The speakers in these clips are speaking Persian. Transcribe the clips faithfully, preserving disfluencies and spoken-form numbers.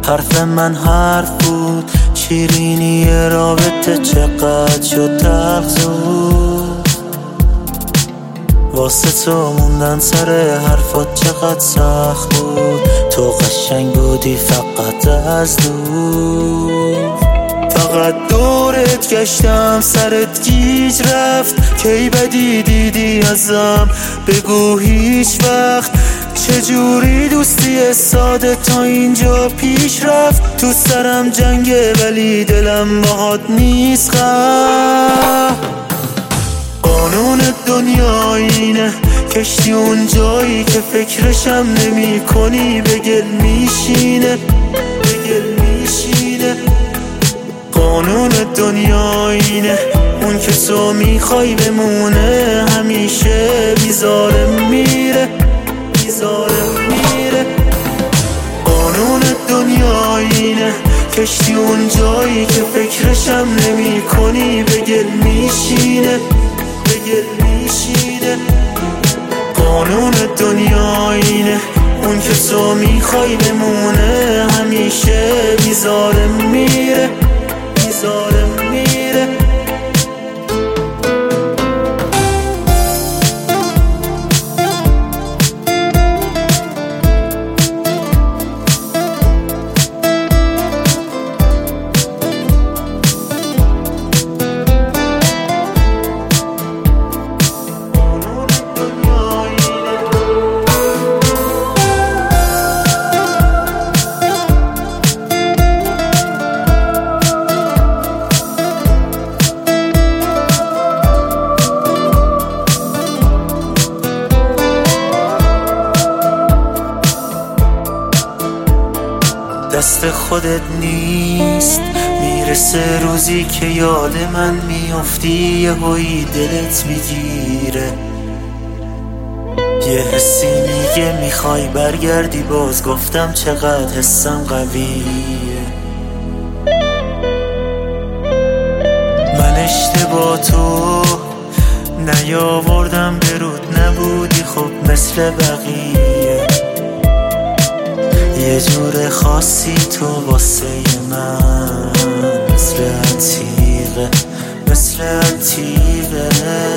حرف من حرف بود، شیرینی رابطه چقدر شد تلخ زود. واسه تو موندن سر حرفات چقدر سخت بود، تو قشنگ بودی فقط از دور. فقط دورت گشتم سرت گیج رفت، کی بدی دیدی ازم بگو هیچ وقت. چجوری دوستی ساده تا اینجا پیش رفت، تو سرم جنگه ولی دلم باهات نیست خواهد. قانون دنیا اینه، کشتی اون جایی که فکرشم نمی کنی به گل میشینه، به گل میشینه. قانون دنیا اینه، اون که تو میخوای بمونه همیشه میذاره میره، میذاره میره. قانون دنیا اینه، کشتی اون جایی که فکرشم نمی کنی به گل میشینه، به گل میشینه. قانون دنیا اینه، اون که تو میخوای بمونه همیشه میذاره میره، میذاره میره. دست خودت نیست، میرسه روزی که یاد من میافتی، یه هایی دلت میگیره، یه حسی میگه میخوای برگردی باز. گفتم چقدر حسم قویه، من اشتباه تو نیاوردم برود نبودی خب مثل بقیه. یه جور خاصی تو واسه من، مثل عتیقه، مثل عتیقه.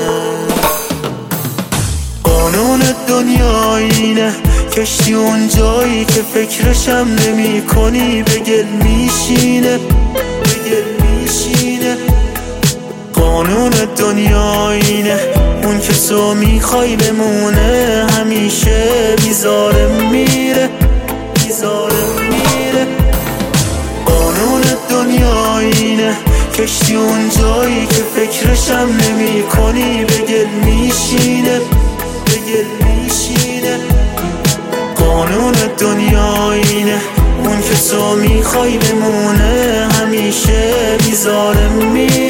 قانون دنیا اینه، کشتی اون جایی که فکرشم نمی کنی به گل میشینه، به گل میشینه. قانون دنیا اینه، اون که تو میخوای بمونه همیشه میذاره میره، میذاره میره. قانون دنیا اینه، کشتی اون جایی که فکرشم نمی کنی به گل میشینه، به گل میشینه. قانون دنیا اینه، اون که تو میخوای بمونه همیشه میذاره میره.